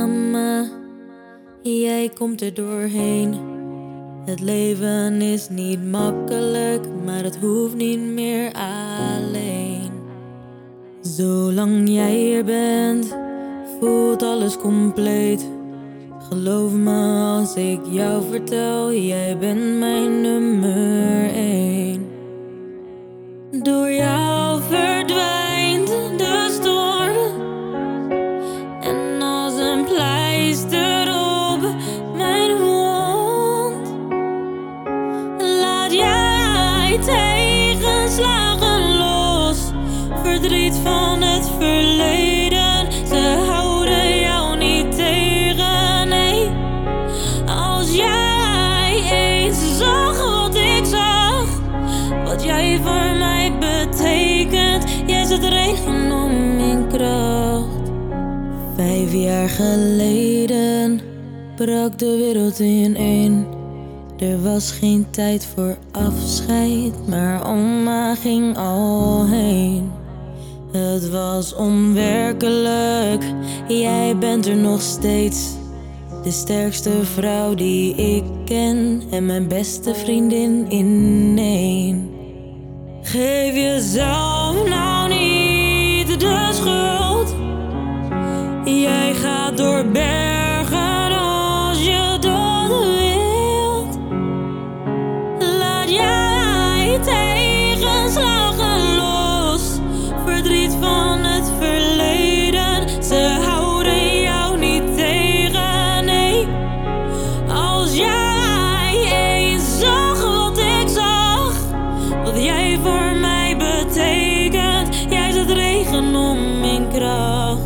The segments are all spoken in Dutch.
samen, jij komt er doorheen. Het leven is niet makkelijk, maar het hoeft niet meer alleen. Zolang jij er bent, voelt alles compleet. Geloof me als ik jou vertel, jij bent mijn nummer 1. Door jou verdwijnt de storm en als een pleister op mijn wond. Laat jij tegenslagen los, verdriet van het verleden. Ze houden jou niet tegen, nee. Als jij eens zag wat ik zag, wat jij voor mij betekent, jij zet regen om in kracht. 5 jaar geleden brak de wereld ineen. Er was geen tijd voor afscheid, maar oma ging al heen. Het was onwerkelijk, jij bent er nog steeds. De sterkste vrouw die ik ken en mijn beste vriendin in één. Geef jezelf nou niet de schuld. Jij gaat door bergen als je dat wilt. Laat jij tegenslagen los, verdriet van het verleden. Ze houden jou niet tegen, nee. Als jij eens zag wat ik zag, wat jij voor mij betekent, jij zet regen om in kracht.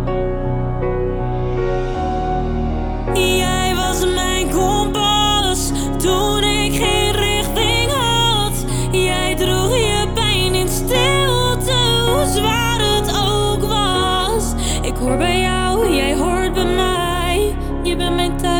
Jij was mijn kompas toen ik geen richting had. Jij droeg je pijn in stilte, hoe zwaar het ook was. Ik hoor bij jou, jij hoort bij mij. Je bent mijn thuis.